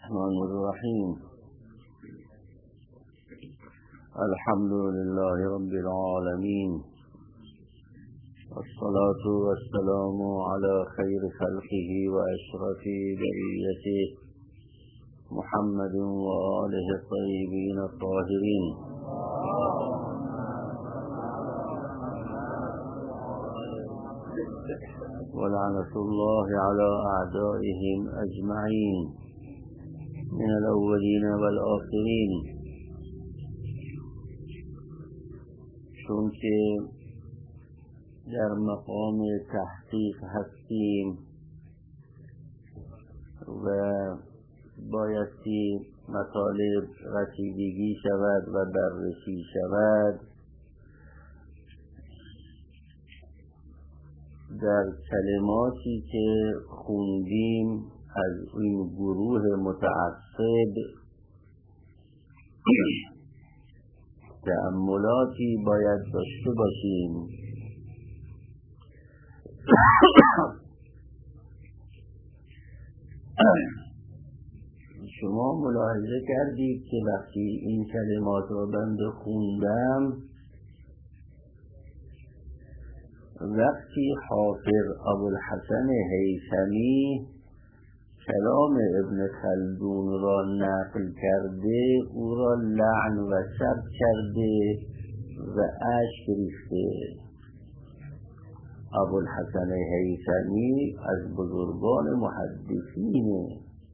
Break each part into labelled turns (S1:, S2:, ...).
S1: الرحمن الرحيم. الحمد لله رب العالمين، والصلاة والسلام على خير خلقه وأشرف بريته محمد وآله الطيبين الطاهرين. ولعنة الله على أعدائهم أجمعين من الأولين والآخرين. چون که در مقام تحقیق هستیم و بایستی مطالب رسیدگی شود و بررسی شود، در کلماتی که خوندیم از این گروه متعصب تأملاتی باید داشته باشیم. شما ملاحظه کردید که وقتی این کلمات را بنده خوندم، وقتی حافظ ابوالحسن هیثمی کلام ابن خلدون را نقل کرده، او را لعن و سب کرده و اشک ریخته. ابوالحسن هیثمی از بزرگان محدثینه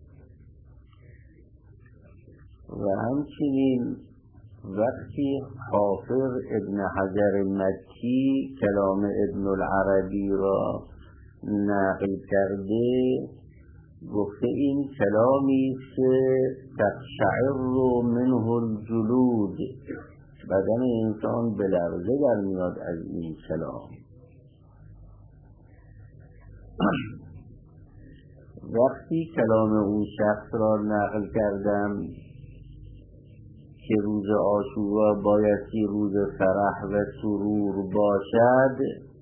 S1: و همچنین وقتی حافظ ابن حجر مکی کلام ابن العربی را نقل کرده، گفته این کلامی که تقشعر منه الجلود، بدن انسان به لرزه در میاد از این کلام. وقتی کلام اون شخص را نقل کردم که روز عاشورا بایستی روز فرح و سرور باشد،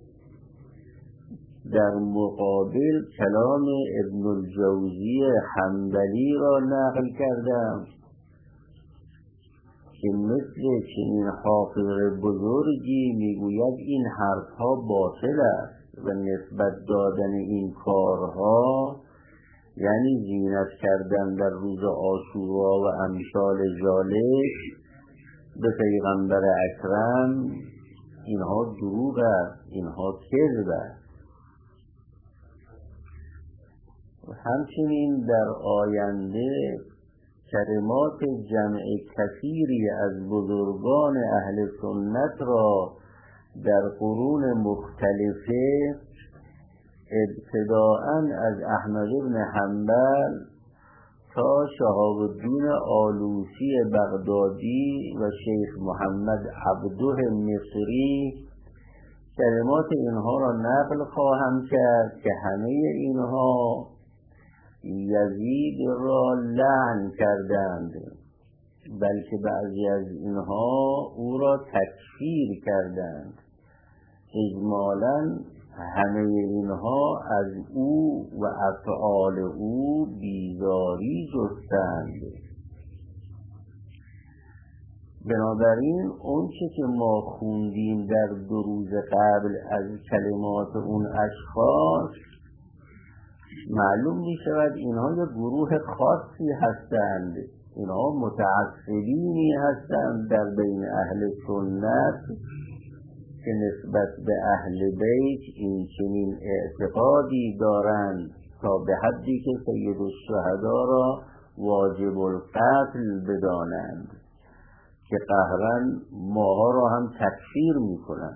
S1: در مقابل کلام ابن الجوزی حنبلی را نقل کردم که مثل چنین حافظ بزرگی میگوید این حرفها باطل است و نسبت دادن این کارها، یعنی زینت کردن در روز عاشورا و امثال ذالک به پیغمبر اکرم، اینها دروغ است، اینها کذب است. همچنین در آینده کلمات جمع کثیری از بزرگان اهل سنت را در قرون مختلفه، ابتداءً از احمد بن حنبل تا شهاب الدین آلوسی بغدادی و شیخ محمد عبده مصری، کلمات اینها را نقل خواهم کرد که همه اینها یزید را لعن کردند، بلکه بعضی از اینها او را تکفیر کردند. اجمالاً همه اینها از او و افعال او بیزاری جستند. بنابراین اون که ما خوندیم در 2 روز قبل از کلمات اون اشخاص، معلوم می شود اینها یک گروه خاصی هستند، اینها متعصبینی هستند در بین اهل سنت که نسبت به اهل بیت این چنین اعتقادی دارند تا به حدی که سید الشهدا را واجب القتل بدانند که قهرن ماها را هم تکفیر میکنند.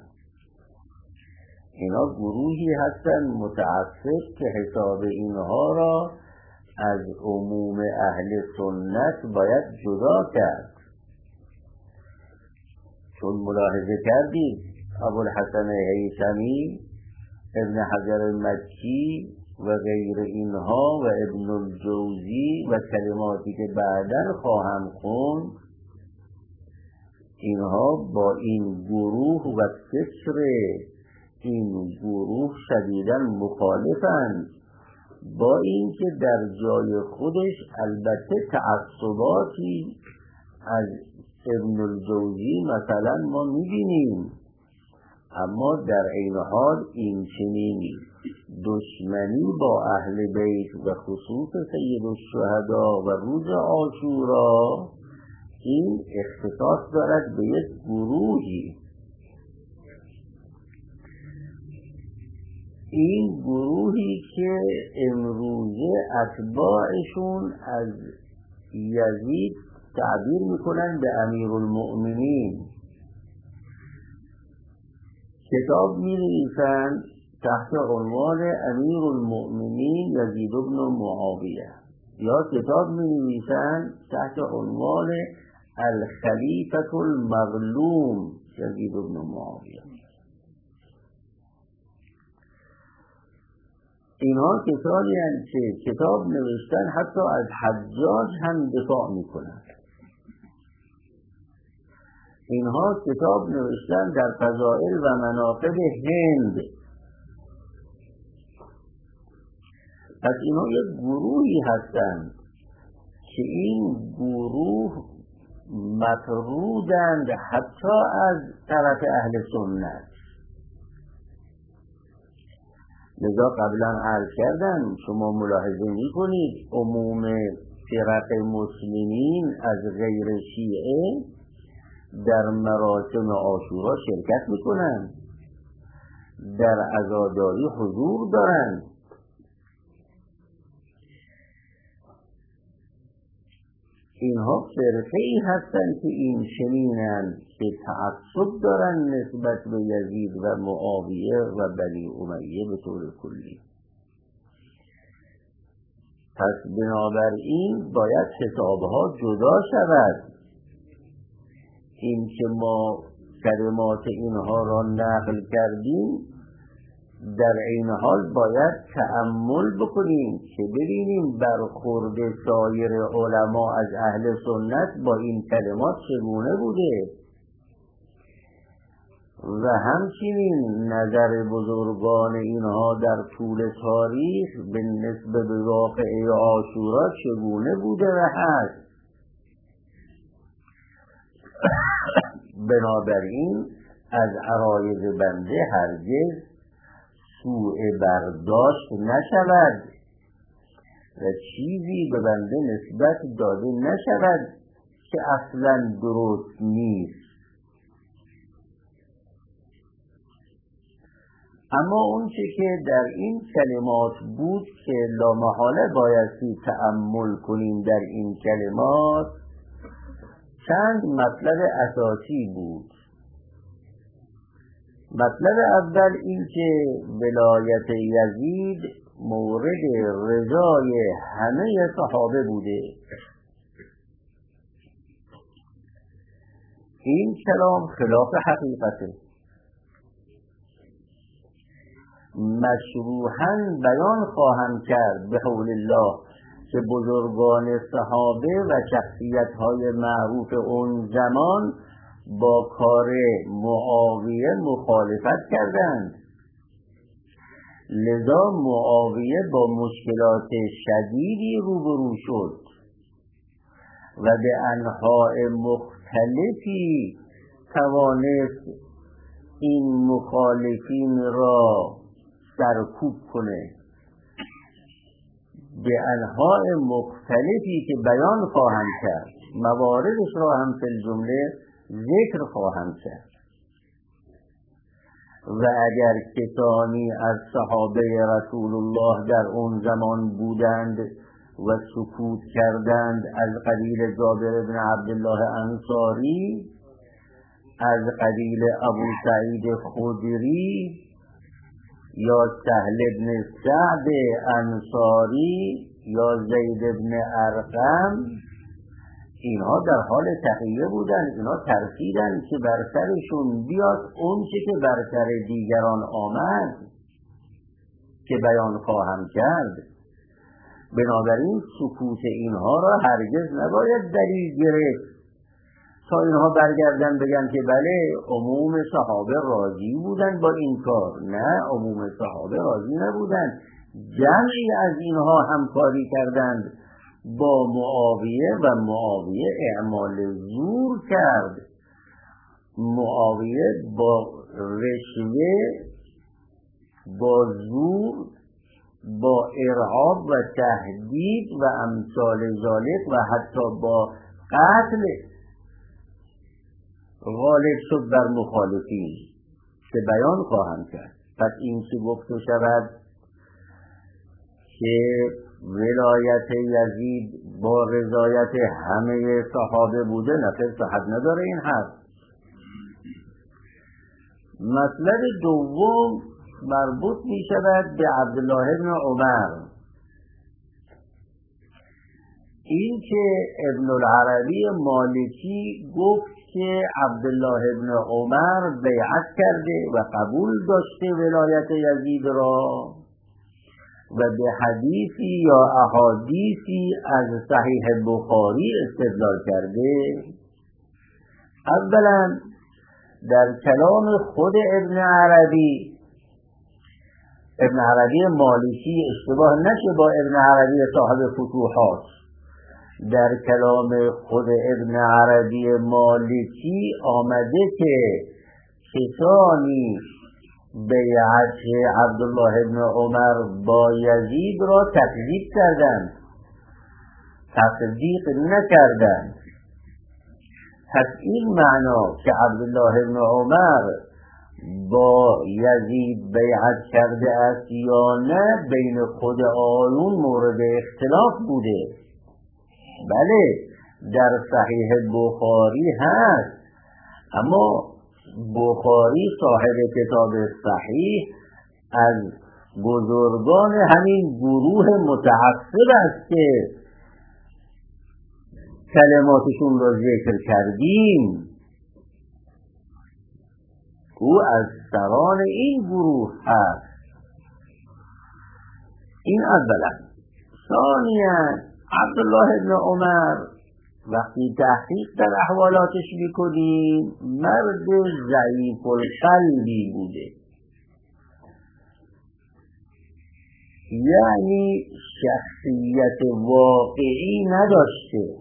S1: اینا گروهی هستند متعصب که حساب اینها را از عموم اهل سنت باید جدا کرد. چون ملاحظه کردید ابوالحسن هیثمی، ابن حجر مکی و غیر اینها و ابن الجوزی و کلماتی که بعداً خواهم خوند، اینها با این گروه و فکر این گروه شدیداً مخالفند. با اینکه در جای خودش البته تعصباتی از ابن الجوزی مثلا ما میبینیم، اما در عین حال این چنین دشمنی با اهل بیت و خصوص سید الشهدا و روز عاشورا این اختصاص دارد به یک گروهی. این گروهی که امروزه اتباعشون از یزید تعبیر میکنن به امیرالمؤمنین، کتاب می‌نویسند تحت عنوان امیرالمؤمنین یزید بن معاویه، یا کتاب می‌نویسند تحت عنوان الخلیفة المظلوم یزید بن معاویه. اینها کسانی هستند که کتاب نوشتن حتی از حجاج هم دفاع میکنند. اینها کتاب نوشتن در فضائل و مناقب هند. پس اینها یک گروهی هستند که این گروه مطرودند حتی از طرف اهل سنت. لذا قبلا عرض کردم، شما ملاحظه میکنید عموم فرق مسلمین از غیر شیعه در مراسم عاشورا شرکت میکنند، در عزاداری حضور دارند. اینها فرقه ای هستند که این چنینند که تعصب دارند نسبت به یزید و معاویه و بنی امیه به طور کلی. پس بنابراین باید حسابها جدا شود. این که ما کلمات اینها را نقل کردیم در این حال باید تأمل بکنیم که ببینیم برخورد سایر علما از اهل سنت با این کلمات چگونه بوده و همچنین نظر بزرگان اینها در طول تاریخ به نسبت به واقعه عاشورا چگونه بوده و هست. بنابراین از عرایض بنده هرگز سوء برداشت نشود و چیزی به بنده نسبت داده نشود که اصلا درست نیست. اما اون چه که در این کلمات بود که لامحاله بایستی تأمل کنیم در این کلمات، چند مطلب اساسی بود. مطلب اول این که ولایت یزید مورد رضای همه صحابه بوده. این کلام خلاف حقیقته. مشروحاً بیان خواهم کرد به حول الله که بزرگان صحابه و شخصیت‌های معروف اون زمان با کار معاویه مخالفت کردند. لذا معاویه با مشکلات شدیدی روبرو شد و به انواع مختلفی توانست این مخالفین را سرکوب کنه. به انواع مختلفی که بیان خواهم کرد، مواردش را هم فی الجمله ذکر خواهم کرد. و اگر کسانی از صحابه رسول الله در اون زمان بودند و سکوت کردند، از قبیل جابر بن عبدالله انصاری، از قبیل ابو سعید خدری یا سهل بن سعد انصاری یا زید بن ارقم، اینها در حال تحیه بودن. اینها ترسیدن که بر سرشون بیاد اون چه که بر سر دیگران آمد که بیان خواهم کرد. بنابراین سکوت اینها را هرگز نباید دلیل گرفت تا اینها برگردن بگن که بله عموم صحابه راضی بودن با این کار. نه، عموم صحابه راضی نبودن. جمعی از اینها همکاری کردند با معاویه و معاویه اعمال زور کرد. معاویه با رشوه، با زور، با ارعاب و تهدید و امثال ذالک و حتی با قتل غالب شد بر مخالفین که بیان خواهم کرد. پس این که گفته شود که ولایت یزید با رضایت همه صحابه بوده نفر صحت نداره این حرف. مطلب دوم مربوط می شود به عبدالله ابن عمر. این که ابن العربی مالکی گفت که عبدالله ابن عمر بیعت کرده و قبول داشته ولایت یزید را و به حدیثی یا احادیثی از صحیح بخاری استدلال کرده. اولا در کلام خود ابن عربی مالکی اشتباه نشه با ابن عربی صاحب فتوحات، در کلام خود ابن عربی مالکی آمده که کسانی بیعت عبدالله ابن عمر با یزید را تکذیب کردند، تصدیق نکردند. پس این معنا که عبدالله ابن عمر با یزید بیعت کرده است یا نه بین خود آیون مورد اختلاف بوده. بله در صحیح بخاری هست، اما بخاری صاحب کتاب صحیح از بزرگان همین گروه متعصب است که کلماتشون را ذکر کردیم. او از سران این گروه هست. این اولا. ثانیا عبدالله ابن عمر وقتی تحقیق در احوالاتش میکنیم مرد ضعیف القلبی بوده، یعنی شخصیت واقعی نداشته.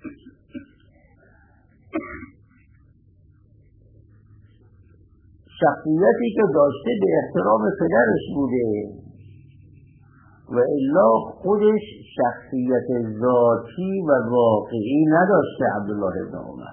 S1: شخصیتی که داشته به احترام پدرش بوده و الا خودش شخصیت ذاتی و واقعی نداشته عبدالله ابن عمر.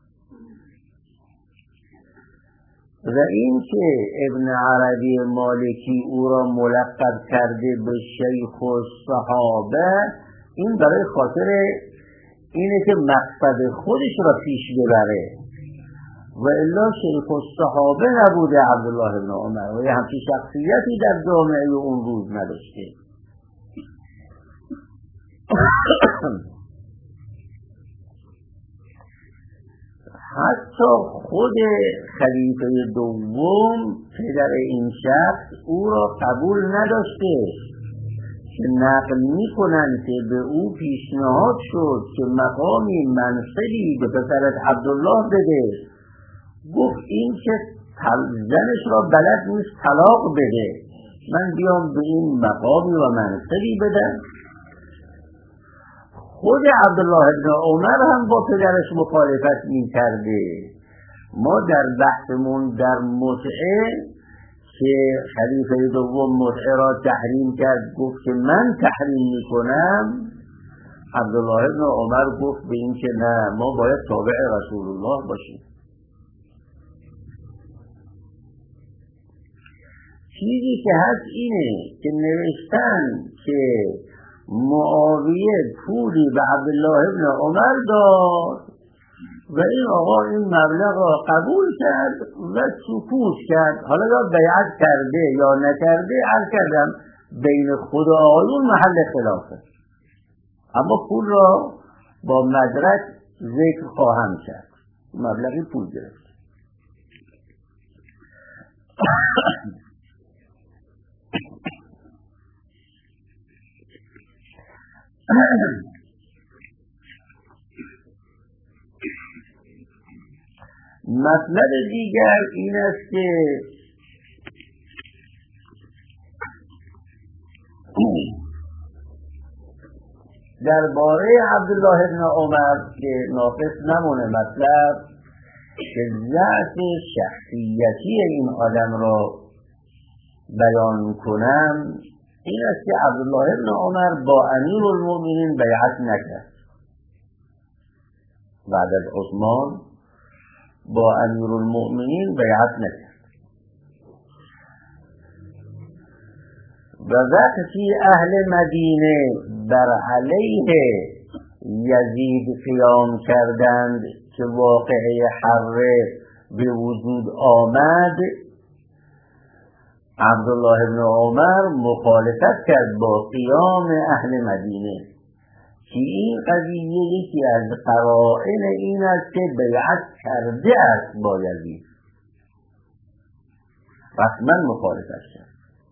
S1: و این که ابن عربی مالکی او را ملقب کرده به شیخ الصحابه، این برای خاطر اینه که مقصد خودش را پیش ببره و الا شیخ الصحابه نبوده عبدالله ابن عمر و همچین شخصیتی در جامعه اون روز نداشته. حتی خود خلیفه دوم پدر این شخص او را قبول نداشته که نقل میکنن که به او پیشنهاد شد که مقامی منصبی به پسرت عبدالله بده. گفت این که زنش را بلد نیست طلاق بده، من بیام به این مقامی و منصبی بدم. خود عبدالله ابن عمر هم با پدرش مخالفت می‌کرده. ما در بحثمون در متعه که خلیفه دوم متعه را تحریم کرد گفت که من تحریم میکنم، عبدالله ابن عمر گفت به این که نه، ما باید تابع رسول الله باشیم. چیزی که هست اینه که نوشتن که معاویه پولی به عبدالله ابن عمر داد و این آقا این مبلغ را قبول کرد و سکوت کرد. حالا یا بیعت کرده یا نکرده، عرض کردم بین خود آیون محل خلافه، اما پول را با مدرک ذکر خواهم کرد. مبلغی پول گرفت. مطلب دیگر این است که درباره عبدالله ابن عمر که ناقص نمونه مطلب که ضعف شخصیتی این آدم را بیان کنم، این است که عبدالله ابن عمر با امیرالمؤمنین بیعت نکرد. بعد از عثمان با امیرالمؤمنین بیعت نکرد و وقتی اهل مدینه بر علیه یزید قیام کردند که واقعه حره به وجود آمد، عبدالله ابن عمر مخالفت کرد با قیام اهل مدینه که این قضیه یکی از قرائن این است که بیعت کرده است با یزید، رسما مخالفت کرد.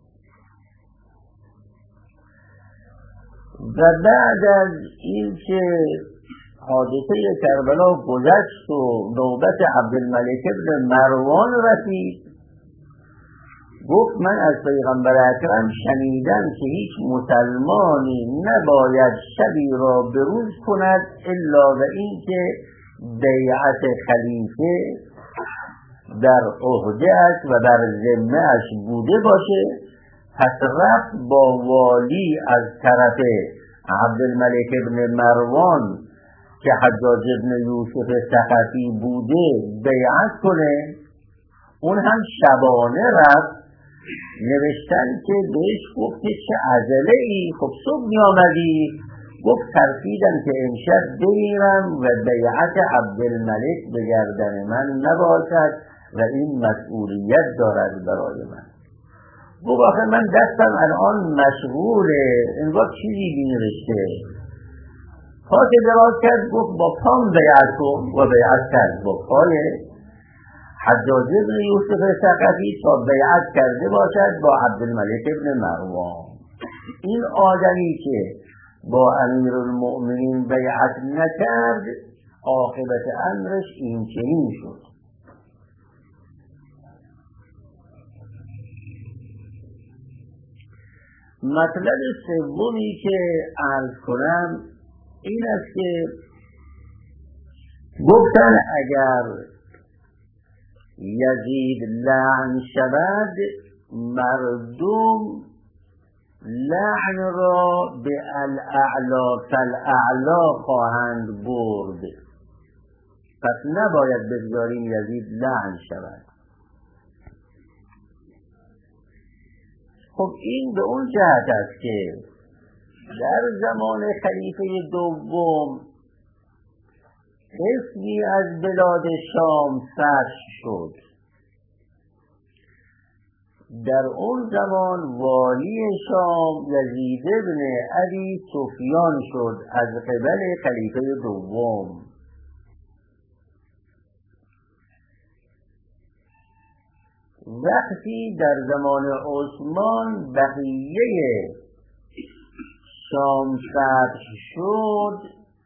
S1: و بعد از این که حادثه کربلا گذشت و نوبت عبدالملک ابن مروان رسید، گفت من از پیغمبر اکرم شنیدم که هیچ مسلمانی نباید شبی را بروز کند الا و اینکه بیعت خلیفه در عهده‌اش و در ذمه‌اش بوده باشه. پس رفت با والی از طرف عبدالملک ابن مروان که حجاج ابن یوسف ثقفی بوده بیعت کنه. اون هم شبانه رفت، نوشتن که بهش گفت که چه عجله ای، خب صبح می آمدی. گفت ترسیدم که امشب بمیرم و بیعت عبدالملک به گردن من نباشد و این مسئولیت دارد برای من. گفت آخه من دستم الان مشغوله، این وقت چیزی بینوشته. پا که دراز کرد گفت با پام بیعت کن و بیعت کرد با پای حجاج ابن یوسف ثقفی تا بیعت کرده باشد با عبدالملک ابن مروان. این آدمی که با امیرالمؤمنین بیعت نکرد عاقبت امرش این چنین شد. مطلب سومی که عرض کنم این است که گفتن اگر یزید لعن شود مردم لعن را به الاعلا فالاعلا خواهند برد، پس نباید بگذاریم یزید لعن شود. خب این به اون جهت است که در زمان خلیفه دوم قسمی از بلاد شام فتح شد. در اون زمان والی شام یزید ابن ابی سفیان شد از قبل خلیفه دوم. وقتی در زمان عثمان بقیه شام فتح شد،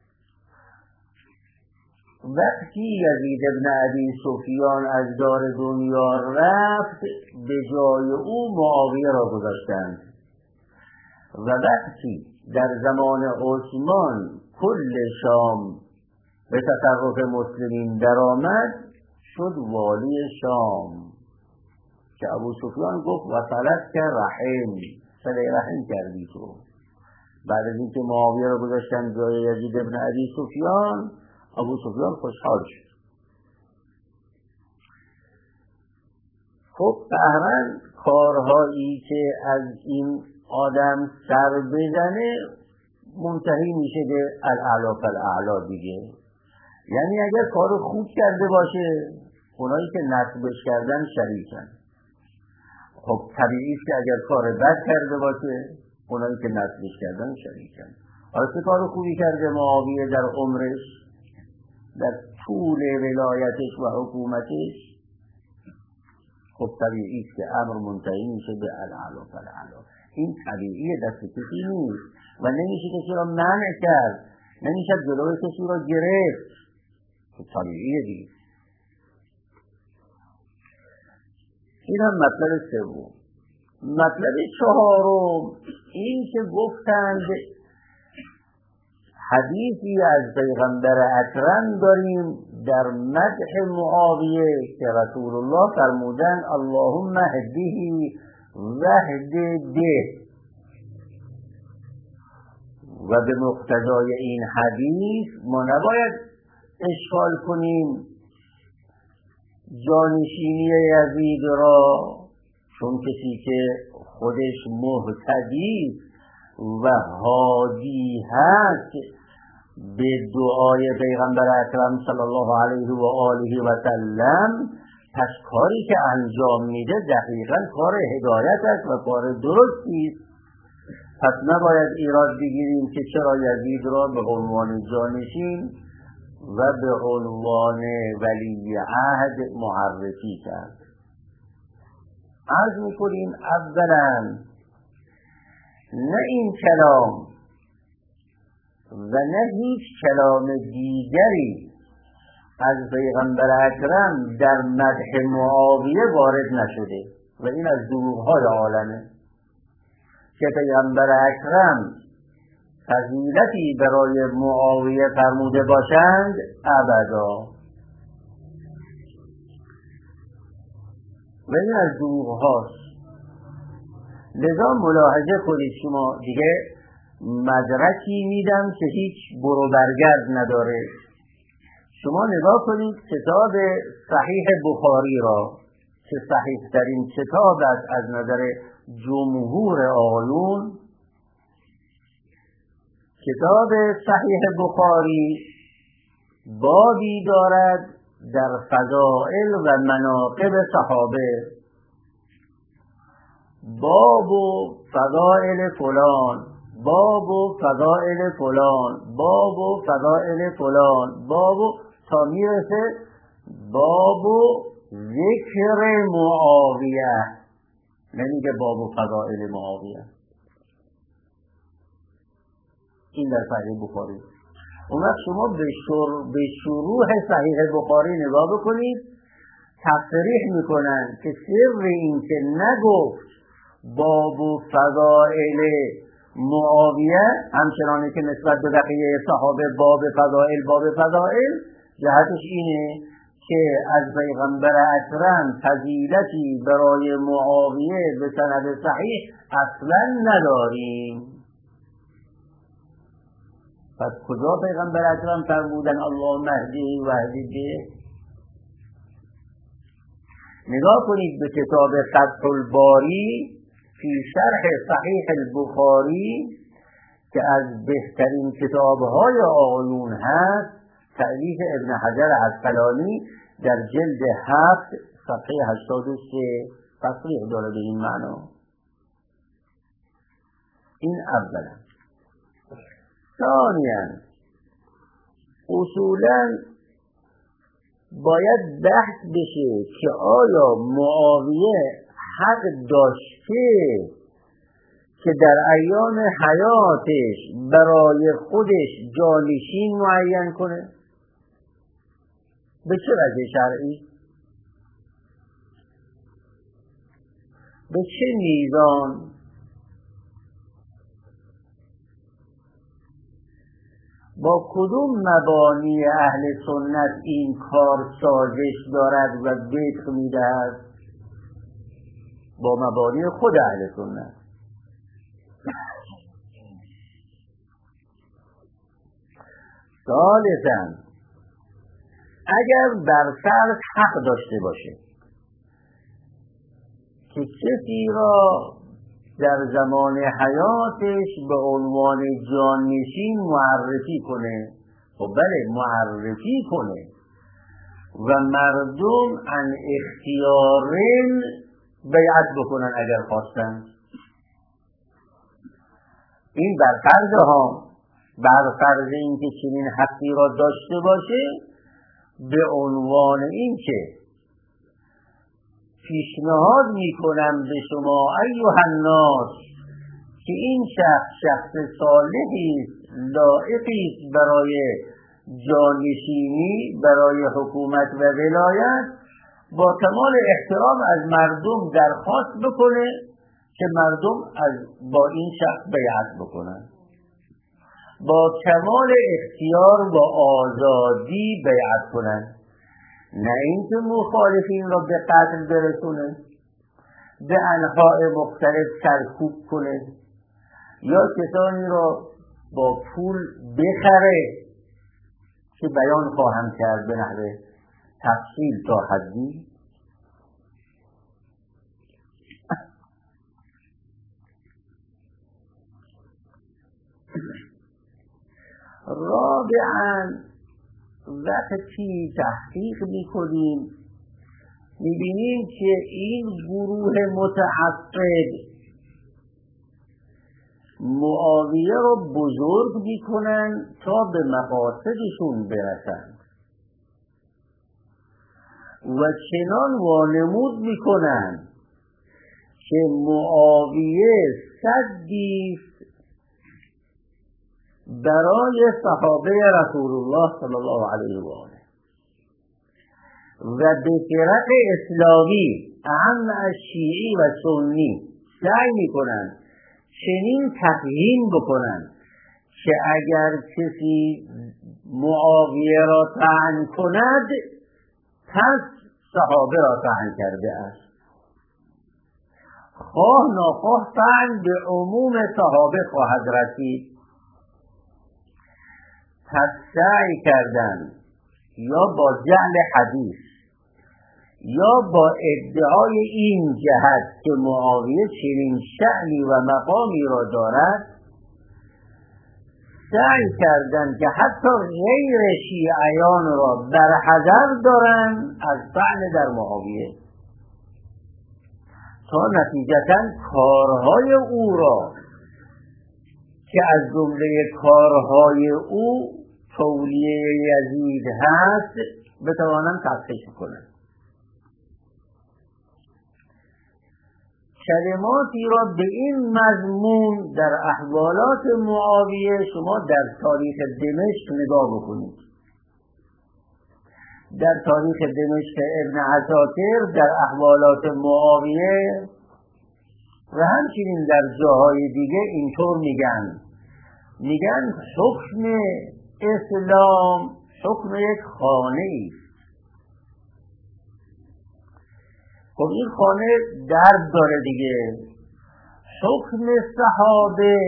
S1: وقتی یزید ابن ابی سفیان از دار دنیا رفت به جای او معاویه را گذاشتند و وقتی در زمان عثمان کل شام به تصرف مسلمین درآمد شد والی شام که ابو سفیان گفت وصلت که رحم، صله رحم کردی تو. بعد از اینکه معاویه را گذاشتن جای یزید ابن ابی سفیان، ابو سفیان خوشحال شد. خب قهرن کارهایی که از این آدم سر بزنه منتهی میشه به الاعلا فالاعلا دیگه. یعنی اگر کار خوب کرده باشه اونایی که نصبش کردن شریکن. خب طبیعیه که اگر کار بد کرده باشه اونایی که نصبش کردن شریکن. حالا چه کار خوبی کرده معاویه در عمرش، در طول ولایتش و حکومتش؟ خب طبیعیه که امر منتهی میشه به الاعلا فالاعلا. این طبیعیه، دست کسی نیست و نمیشه کسی را منع کرد، نمیشه جلوی کسی را گرفت. خب طبیعیه دیگه. این هم مطلب سوم. مطلب چهارم این که گفتند حدیثی از پیغمبر اکرم داریم در مدح معاویه که رسول الله فرمودن اللهم اهده واهد به، و به مقتضای این حدیث ما نباید اشکال کنیم جانشینی یزید را، چون کسی که خودش مهتدی و هادی هست به دعای پیغمبر اکرم صلی الله علیه و آله و سلم، پس کاری که انجام میده دقیقاً کار هدایت است و کار درستی است. پس نباید ایراد بگیریم که چرا یزید را به عنوان جانشین و به عنوان ولی عهد معرفی کرد. عرض میکنیم اولا نه این کلام و نه هیچ کلام دیگری از پیغمبر اکرم در مدح معاویه وارد نشده و این از دروغ‌های عالمه که پیغمبر اکرم فضیلتی برای معاویه فرموده باشند، ابدا. و این از دروغ‌هاست. لذا ملاحظه کنید، شما دیگه مدرکی میدم که هیچ برو برگرد نداره. شما نگاه کنید کتاب صحیح بخاری را که صحیح ترین کتاب است از نظر جمهور آقایون. کتاب صحیح بخاری بابی دارد در فضائل و مناقب صحابه، باب و فضائل فلان، باب و فضائل فلان، باب و فضائل فلان، باب تا میرسه باب و ذکر معاویه. نمیگه باب و فضائل معاویه. این در صحیح بخاری. اون وقت شما به شروع صحیح بخاری نگاه بکنید، تصریح میکنن که سر این که نگفت باب و فضائل معاویه، همچنانه که نسبت به بقیه صحابه باب فضائل، جهتش اینه که از پیغمبر اکرم فضیلتی برای معاویه به سند صحیح اصلا نداریم. پس کجا پیغمبر اکرم فرمودن اللهم اهدیه و اهدی به؟ نگاه کنید به کتاب فتح الباری فی شرح صحیح البخاری که از بهترین کتاب‌های آقایون هست، تألیف ابن حجر عسقلانی در جلد 7 صفحه 83 تصریح داره به این معنا. این اولا. ثانیاً اصولاً باید بحث بشه که آیا معاویه حق داشته که در ایام حیاتش برای خودش جانشین معین کنه؟ به چه وجه شرعی؟ به چه میزان؟ با کدوم مبانی اهل سنت این کار سازش دارد و بطق میدهد؟ با مبانی خود اهل سنت. ثالثاً اگر بر فرض حق داشته باشه که کسی را در زمان حیاتش به عنوان جانشین معرفی کنه، خب بله معرفی کنه و مردم عن اختیارین بیعت بکنن اگر خواستن، این بر فرض ها، بر فرض این که چنین حقی را داشته باشه، به عنوان این که پیشنهاد میکنم به شما ایها الناس که این شخص صالحی است، لایقی است برای جانشینی، برای حکومت و ولایت، با کمال احترام از مردم درخواست بکنه که مردم با این شخص بیعت بکنن. با کمال اختیار و آزادی بیعت کنند، نه اینکه مخالفین را به قتل برسونه، به انواع مختلف سرکوب کنه یا کسانی را با پول بخره که بیان خواهم کرد به نحو تفصیل تا حدی. رابعاً وقتی تحقیق میکنیم میبینیم که این گروه متعصب معاویه را بزرگ میکنن تا به مقاصدشون برسند و چنان وانمود میکنن که معاویه سدیست برای صحابه رسول الله صلی الله علیه و آله و به فرق اسلامی اهم از شیعی و سنی سعی میکنن چنین تفهیم بکنن که اگر کسی معاویه را طعن کند پس صحابه را طعن کرده است، خواه ناخواه طعن به عموم صحابه خواهد رسید. پس سعی کردن یا با جعل حدیث یا با ادعای این جهت که معاویه چنین شأنی و مقامی را دارد، سعی کردند که حتی غیر شیعیان را برحذر دارند از طعن در معاویه تا نتیجتاً کارهای او را که از جمله کارهای او تولیه یزید هست بتوانند تصحیح کنند. کلماتی را به این مضمون در احوالات معاویه شما در تاریخ دمشق نگاه بکنید. در تاریخ دمشق ابن عساکر در احوالات معاویه و همچنین در جاهای دیگه اینطور میگن حکم اسلام حکم یک خانه ایست. خب این خانه درد داره دیگه. حکم صحابه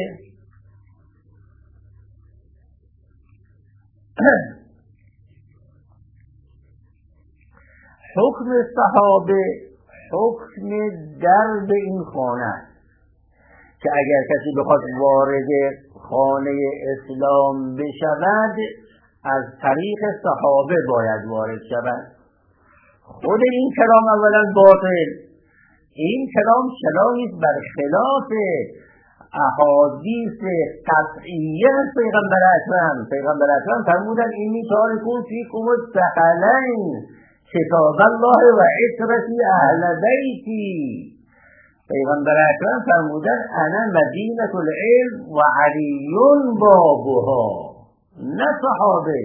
S1: حکم درد این خانه است که اگر کسی بخواد وارد خانه اسلام بشود از طریق صحابه باید وارد شود. خود این کلام اولا باطل. این کلام کلامی است بر خلاف احادیث قطعیه از پیغمبر اکرم فرمودن اینی تارکون فیکم الثقلین کتاب الله و عترتی اهل بیتی. پیغمبر اکرم فرمودن انا مدینة العلم و علی بابها، نه صحابه.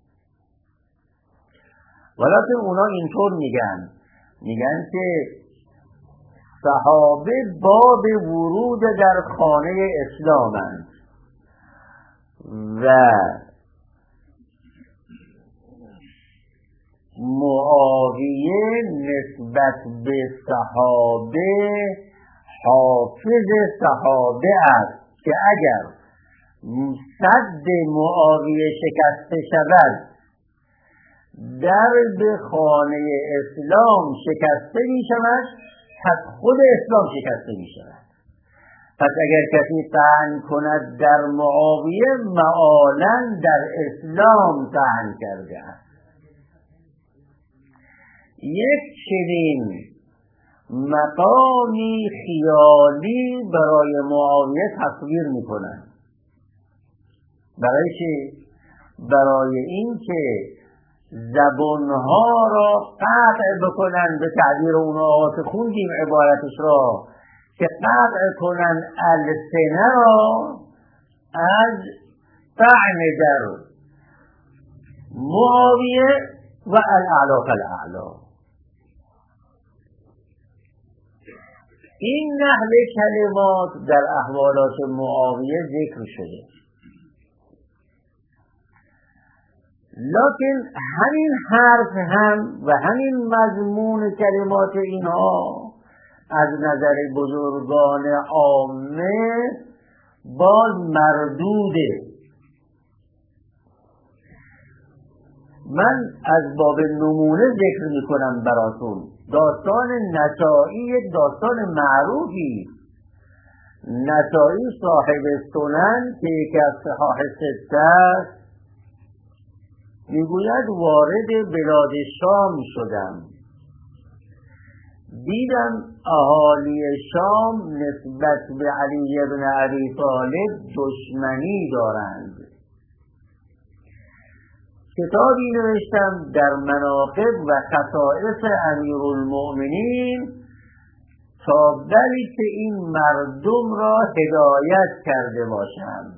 S1: ولیکن اونا اینطور میگن که صحابه باب ورود در خانه اسلامند و معاویه نسبت به صحابه حافظ صحابه است که اگر سد معاویه شکسته شود در به خانه اسلام شکسته می شود، پس خود اسلام شکسته می شود. پس اگر کسی طعن کند در معاویه معالاً در اسلام طعن کرده است. یک چنین مقامی خیالی برای معاویه تصویر می کنند. برای چی؟ برای این که زبانها را قطع بکنن، به تعبیر اونها که خوندیم عبارتش را، که قطع کنن السنه را از طعن در معاویه و الاعلا فالاعلا. این نحو کلمات در احوالات معاویه ذکر شده. لکن همین حرف هم و همین مضمون کلمات اینها از نظر بزرگان عامه باز مردوده. من از باب نمونه ذکر میکنم براتون. داستان نسائی یک داستان معروفی. نسائی صاحب سنن که یکی از صحاح سته است میگوید وارد بلاد شام شدم، دیدم اهالی شام نسبت به علی بن ابی طالب دشمنی دارند. کتابی نوشتم در مناقب و خصائص امیرالمؤمنین تا بلکه این مردم را هدایت کرده باشم.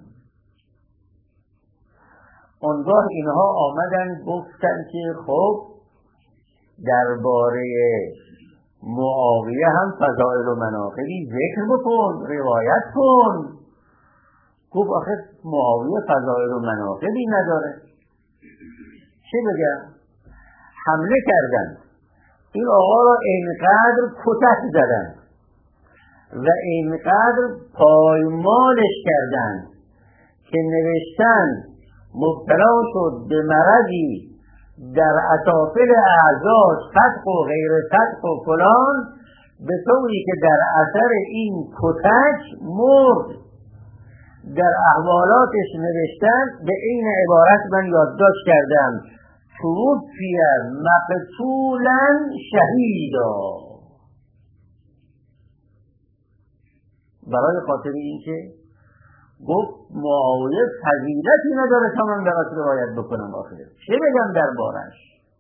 S1: اونگاه اینها آمدن گفتن که خب درباره معاویه هم فضائل و مناقبی ذکر بکن، روایت کن. گفت آخه معاویه فضائل و مناقبی نداره، چه بگم؟ حمله کردن، این آقا را اینقدر کتک زدن و اینقدر پایمالش کردن که نوشتن مبتلا شد به مرضی در اطافل اعضاش، صدق و غیر صدق و فلان، به طوری که در اثر این کتک مرد. در احوالاتش نوشتن به این عبارت من یادداشت کردم: توفی مقتولا شهیدا. برای خاطر این که گفت معاویه فضیلتی نداره تا من براش روایت بکنم، آخره چه بگم دربارش؟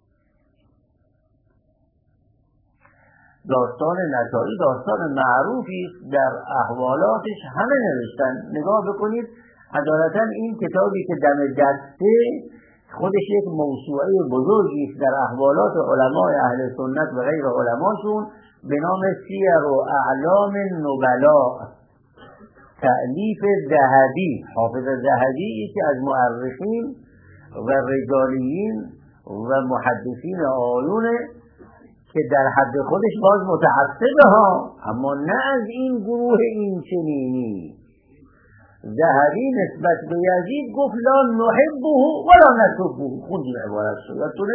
S1: داستان نسائی داستان معروفی در احوالاتش همه نوشتن. نگاه بکنید عدالتا این کتابی که دم دسته خودش یک موسوعه بزرگی است در احوالات علمای اهل سنت و غیر علماشون به نام سیر و اعلام النبلاء، تألیف ذهبی. حافظ ذهبی یکی از مورخین و رجالیین و محدثین آیونه که در حد خودش باز متعصبه ها، اما نه از این گروه این چنینی. ذهبی نسبت به یزید گفت لا نحبه ولا نسبه. خوندیم عبارت شو یادتونه؟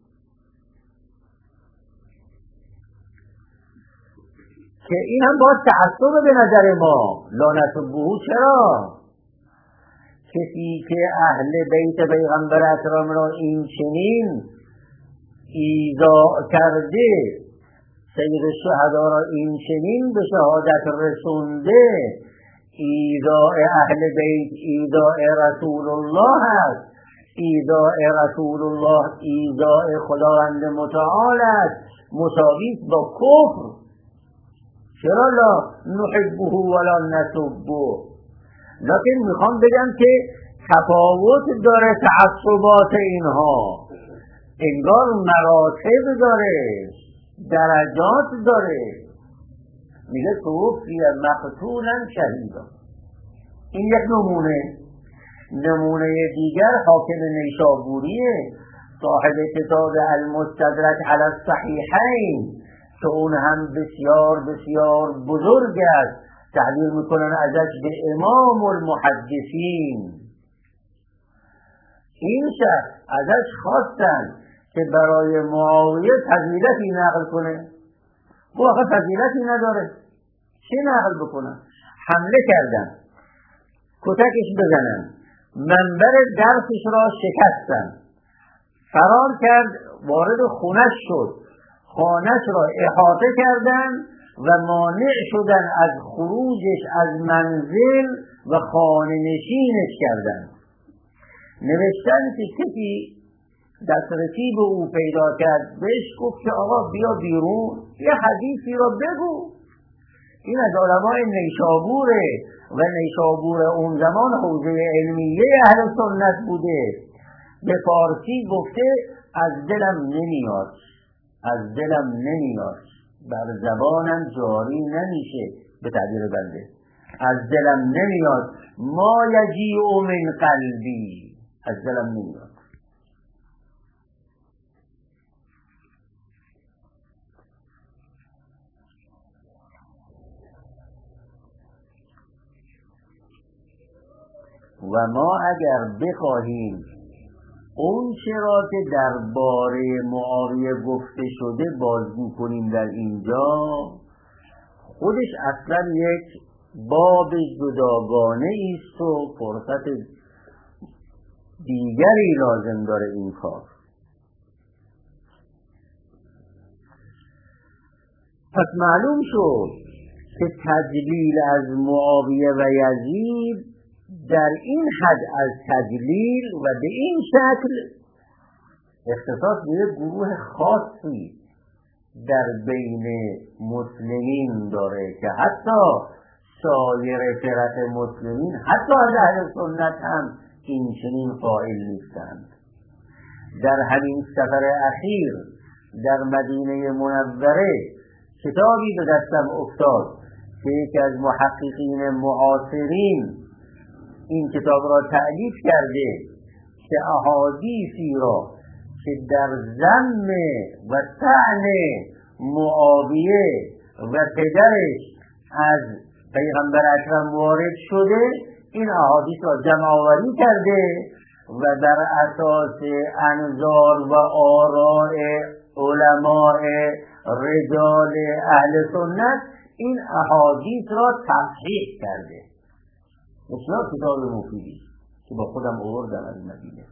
S1: که این هم باز تعصب به نظر ما. لا نسبه چرا؟ کسی که اهل بیت پیغمبر اکرم را این چنین ایذا کرده، سید الشهدا را این چنین به شهادت رسونده، ایذاء اهل بیت ایذاء رسول الله است، ایذاء رسول الله ایذاء خداوند متعال است، مساوی با کفر. چرا لا نحبه ولا نسبه؟ لیکن میخوام بگم که تفاوت داره تعصبات اینها، انگار مراتب داره، درجات داره. میگه توفی مقتولا شهیدا. این یک نمونه. نمونه دیگر حاکم نیشابوریه، صاحب کتاب المستدرک علی الصحیحین، که اون هم بسیار بسیار بزرگ است. تعبیر میکنن ازش به امام المحدثین. این شخص ازش خواستن که برای معاویه فضیلتی نقل کنه. او آخه فضیلتی نداره، چه نقل بکنن؟ حمله کردن، کتکش بزنن، منبر درسش را شکستن، فرار کرد، وارد خونش شد، خانش را احاطه کردن و مانع شدن از خروجش از منزل و خانه نشینش کردن. نوشتن که کسی دسترسی به او پیدا کرد، بهش گفت که آقا بیا بیرون، یه حدیثی را بگو. این از علمای نیشابوره و نیشابور اون زمان حوزه علمیه اهل سنت بوده. به فارسی گفته از دلم نمیاد، از دلم نمیاد، بر زبانم جاری نمیشه، به تعبیر بنده از دلم نمیاد، ما یجیء من قلبی، از دلم نمیاد. و ما اگر بخواهیم اون چرا که درباره معاویه گفته شده بازگو کنیم در اینجا، خودش اصلا یک باب جداگانه ایست و فرصت دیگری لازم داره این کار. پس معلوم شد که تجلیل از معاویه و یزید در این حد از تجلیل و به این شکل اختصاص به یک گروه خاصی در بین مسلمین داره که حتی سایر فرق مسلمین، حتی از اهل سنت هم این چنین قائل نیستند. در همین سفر اخیر در مدینه منوره کتابی به دستم افتاد که یکی از محققین معاصرین این کتاب را تألیف کرده که احادیثی را که در ذم و طعن معاویه و پدرش از پیغمبر اکرم وارد شده، این احادیث را جمع آوری کرده و در اساس انظار و آراء علماء رجال اهل سنت این احادیث را تصحیح کرده. بسیار کتاب مفیدی که با خودم آوردم از مدینه.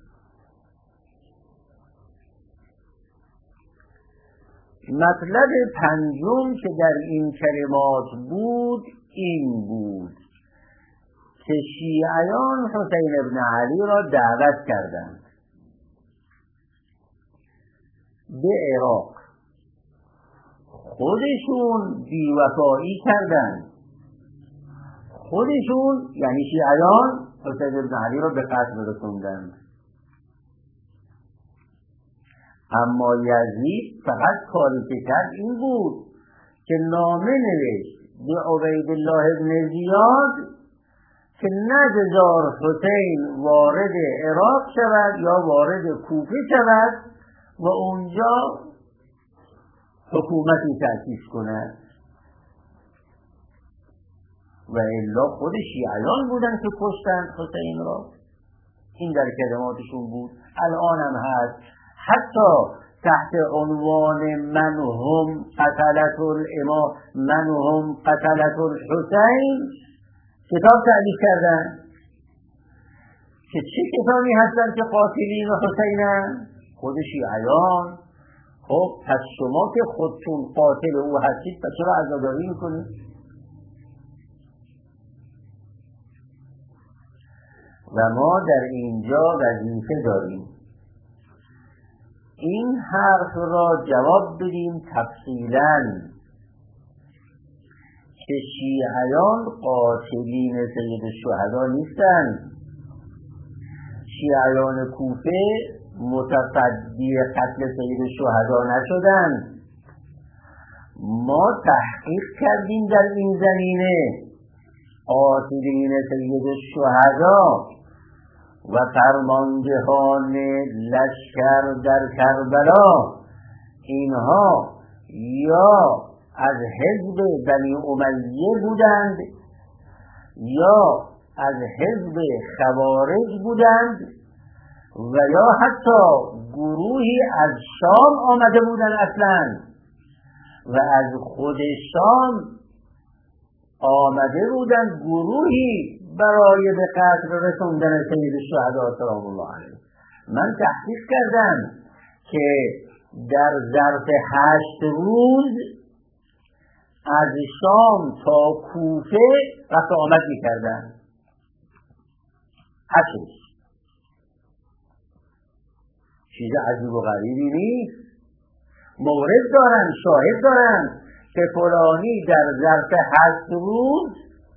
S1: مطلب پنجم که در این کلمات بود این بود که شیعیان حسین ابن علی را دعوت کردند به عراق، خودشون بیوفایی کردند، خودشون یعنی شیعیان حسین ابن علی را به قتل رسوندند. اما یزید فقط کاری که کرد این بود که نامه نوشت به عبیدالله ابن زیاد که نگذار حسین وارد عراق شود یا وارد کوفه شود و اونجا حکومتی تأسیس کند. و الا خود شیعیان بودن که کشتند حسین را. این در کلماتشون بود، الان هم هست. حتی تحت عنوان من هم قتلة الامام، من هم قتلة الحسین کتاب تألیف کردن که چه کتابی هستن که قاتلین حسینن؟ خود شیعیان. خب پس شما که خودتون قاتل او هستید پس چرا عزاداری میکنید؟ و ما در اینجا وظیفه داریم این حرف را جواب بدیم تفصیلاً که شیعیان قاتلین سید الشهدا نیستند. شیعیان کوفه متصدی قتل سید الشهدا نشدند. ما تحقیق کردیم در این زمینه. قاتلین سید الشهدا و فرماندهان لشکر در کربلا اینها یا از حزب بنی امیه بودند یا از حزب خوارج بودند و یا حتی گروهی از شام آمده بودند اصلا و از خود شام آمده بودند گروهی برای به قتل رسوندن سید الشهدا سلام الله علیه. من تحقیق کردم که در ظرف 8 روز از شام تا کوفه رفت آمد می‌کردند. 8 روز. چیز عجیب و غریبی نیست. مورد دارن، شاهد دارن که فلانی در ظرف 8 روز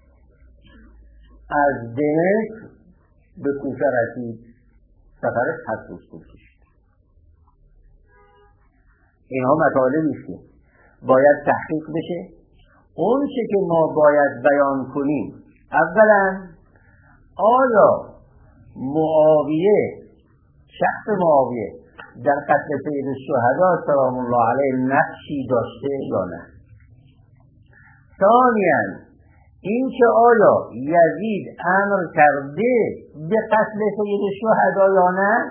S1: از دمشق به کوفه رسید. سفرش 8 روز طول کشید. اینها مطالبی است که باید تحقیق بشه. اون چه که ما باید بیان کنیم، اولا آیا معاویه، شخص معاویه در قتل سید الشهدا سلام الله علیه نقشی داشته یا نه؟ ثانیاً این که آیا یزید امر کرده به قتل سید الشهدا یا نه.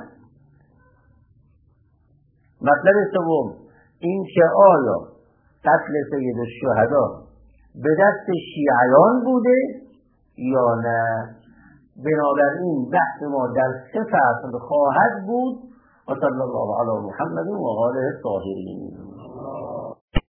S1: مطلب سوم این که آیا قتل سید الشهدا به دست شیعیان بوده یا نه. بنابراین بحث ما در 3 فصل خواهد بود. و صلی الله علی محمد و آله الطاهرین.